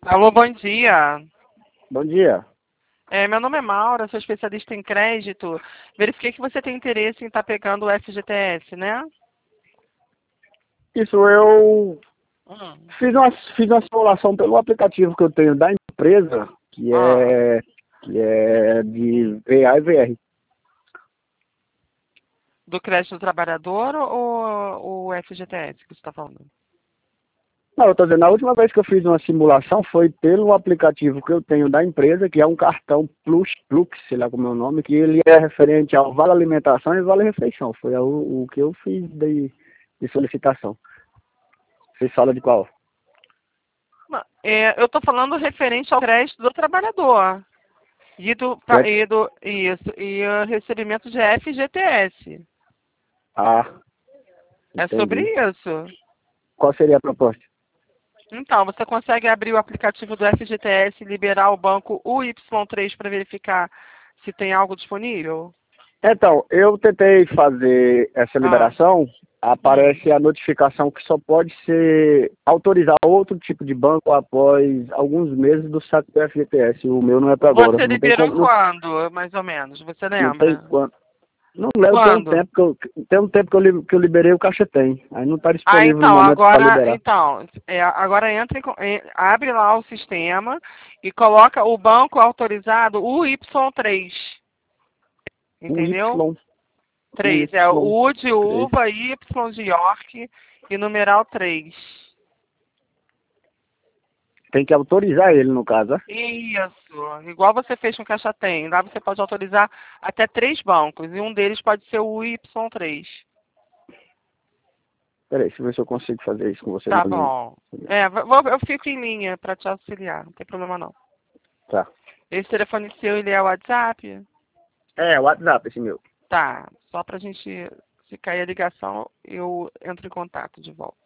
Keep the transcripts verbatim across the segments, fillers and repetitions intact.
Alô, bom dia. Bom dia. É, meu nome é Maura, sou especialista em crédito. Verifiquei que você tem interesse em estar pegando o F G T S, né? Isso, eu Hum. fiz uma, fiz uma simulação pelo aplicativo que eu tenho da empresa, que Ah, é, que é de V A e V R. do crédito do trabalhador ou o F G T S que você está falando? Não, eu estou dizendo, a última vez que eu fiz uma simulação foi pelo aplicativo que eu tenho da empresa, que é um cartão Plus, Plus, sei lá como é o nome, que ele é referente ao Vale Alimentação e Vale Refeição. Foi o, o que eu fiz de, de solicitação. Vocês falam de qual? Não, é, eu estou falando referente ao crédito do trabalhador. E do, pa- Quer- e do, isso, e o recebimento de F G T S. Ah, É sobre entendi. isso. Qual seria a proposta? Então, você consegue abrir o aplicativo do F G T S e liberar o banco U Y três para verificar se tem algo disponível? Então, eu tentei fazer essa Ah, liberação, hum. aparece a notificação que só pode ser autorizar outro tipo de banco após alguns meses do saque do F G T S. O meu não é para agora. Você Não tem liberou como, não, quando, mais ou menos? Você não tem lembra? quanto. Não lembro, tem um Quando? tempo que eu, tem um tempo que eu, li- que eu liberei o caixa tem. Aí não está Ah, disponível no então, momento para agora, liberar. então, é, agora entra, em co- em- abre lá o sistema e coloca o banco autorizado U Y três, Um Y, entendeu? um Três, é Y U de três. uva, Y de York e numeral três. Tem que autorizar ele no caso, né? Isso, igual você fez com o Caixa Tem. Lá você pode autorizar até três bancos e um deles pode ser o Y três. Peraí, deixa eu ver se eu consigo fazer isso com você Tá na linha. bom. É, vou- eu fico em linha para te auxiliar, não tem problema não. Tá. Esse telefone seu, ele é o WhatsApp? É, o WhatsApp esse meu. Tá, só pra gente, se cair a ligação, eu entro em contato de volta.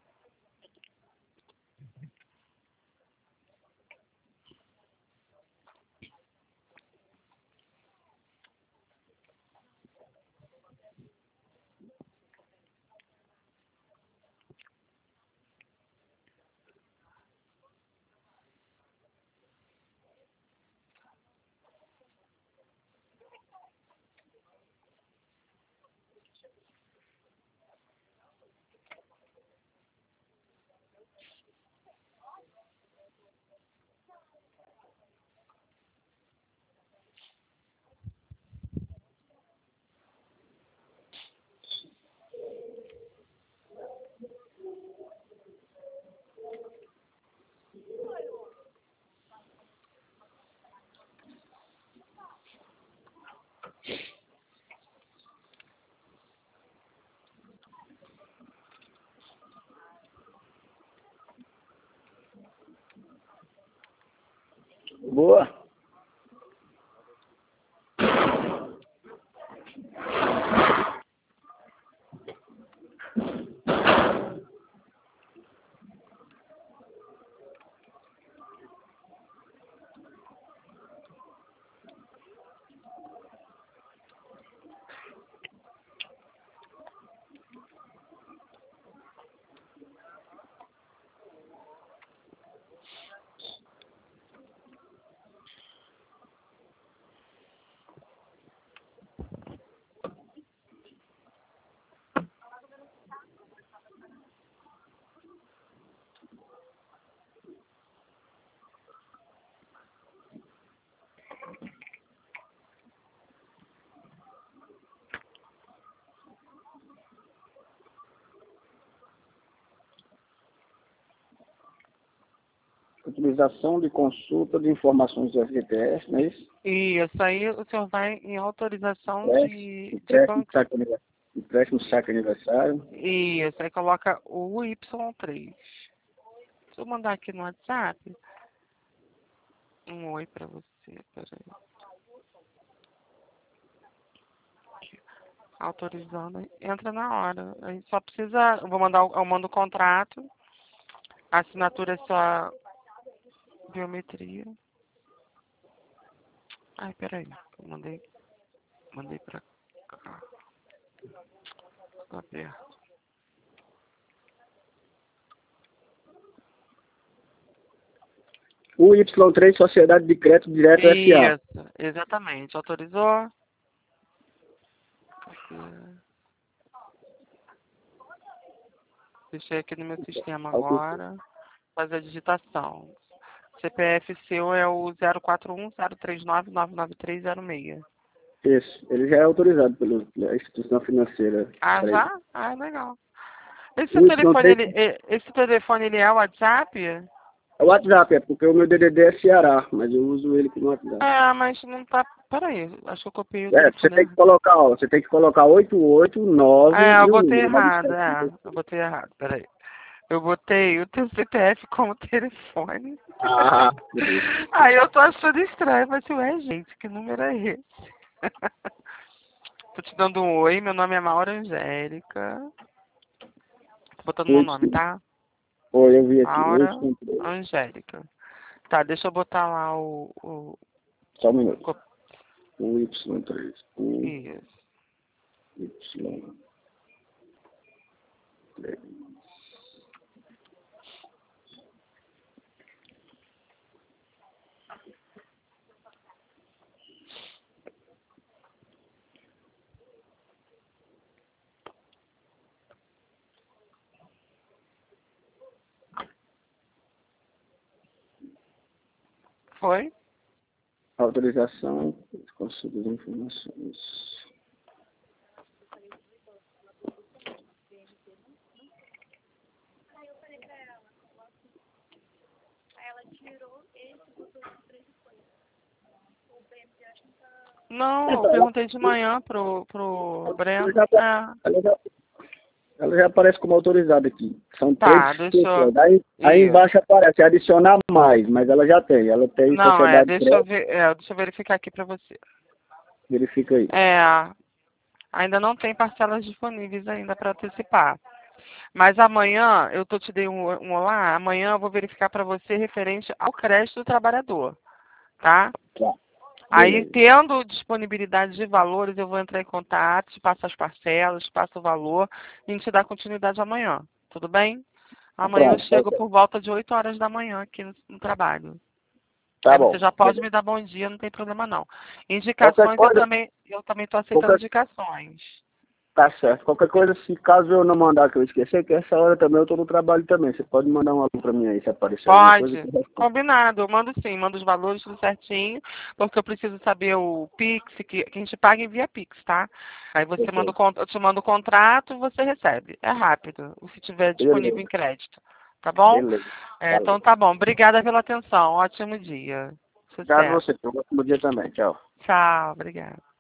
Boa. Utilização de consulta de informações do F G T S, não é isso? Isso, aí o senhor vai em autorização Empréstimo, de, de empréstimo, banco. saque, anive- empréstimo, saque aniversário. Isso, aí coloca o Y três. Deixa eu mandar aqui no WhatsApp um oi pra você, peraí. Autorizando, entra na hora. Aí só precisa, eu vou mandar, o- eu mando o contrato, a assinatura é só biometria. Ai, peraí, eu mandei, mandei pra cá, tá aberto. U Y três, Sociedade de Crédito Direto S A. Isso, exatamente. Autorizou? Aqui. Deixei aqui no meu sistema agora. Fazer a digitação. C P F seu é o zero quatro um zero três nove nove nove três zero seis. Isso, ele já é autorizado pelo- pela instituição financeira. Ah, Pra já? Ah, legal. Esse ele. O telefone, Y três ele, é- esse telefone, ele é WhatsApp? é o WhatsApp, é porque o meu D D D é Ceará, mas eu uso ele como WhatsApp. Ah, mas não tá... Peraí, acho que eu copiei o É, você tem telefone. que colocar, ó, você tem que colocar oito oito nove Ah, eu e o botei número. errado, é. Eu botei errado, peraí. Eu botei o teu C P F como telefone. Ah, Aí eu tô achando estranho, mas ué, gente, que número é esse? Tô te dando um oi, meu nome é Maura Angélica. Tô botando meu nome, tá? Oi, eu vi aqui, Maura Y, Angélica. Tá, deixa eu botar lá o... o... só um minuto. co- O Y três, o Isso. Y três. Foi? Autorização, consulta de informações. Não, eu Então, ela, perguntei de manhã pro, pro ela, Breno. já, É, ela, já, ela já aparece como autorizada aqui. São três tá, deixa eu... pessoas. Aí, aí Isso. embaixo aparece adicionar mais, mas ela já tem. Ela tem Não, é, sociedade de deixa eu crédito, ver, é, deixa eu verificar aqui pra você. verifica aí. É, ainda não tem parcelas disponíveis ainda para antecipar. Mas amanhã, eu tô te dei um, um olá, amanhã eu vou verificar para você referente ao crédito do trabalhador, tá? Tá, Aí, beleza. tendo disponibilidade de valores, eu vou entrar em contato, te passo as parcelas, te passo o valor e a gente dá continuidade amanhã, tudo bem? Amanhã eu Pronto, chego ok. por volta de oito horas da manhã aqui no, no trabalho. Tá Aí você bom. já pode Beleza. me dar bom dia, não tem problema não. Qualquer Indicações, eu coisa, também eu também estou aceitando qualquer, indicações. tá certo. Qualquer coisa, se caso eu não mandar que eu esquecer, que essa hora também eu tô no trabalho também. Você pode mandar um alô pra mim aí, se aparecer alguma coisa que Pode. eu respondo. Combinado. Eu mando sim, mando os valores tudo certinho, porque eu preciso saber o Pix, que, que a gente paga em via Pix, tá? Aí você manda o, Perfeito. con- eu te mando o contrato e você recebe. É rápido, se tiver disponível em Beleza. crédito. Tá bom? Beleza. É, Valeu. então tá bom. Obrigada pela atenção. Ótimo dia. Obrigado a Sucesso. você. Tenha um ótimo dia também. Tchau. Tchau. Obrigada.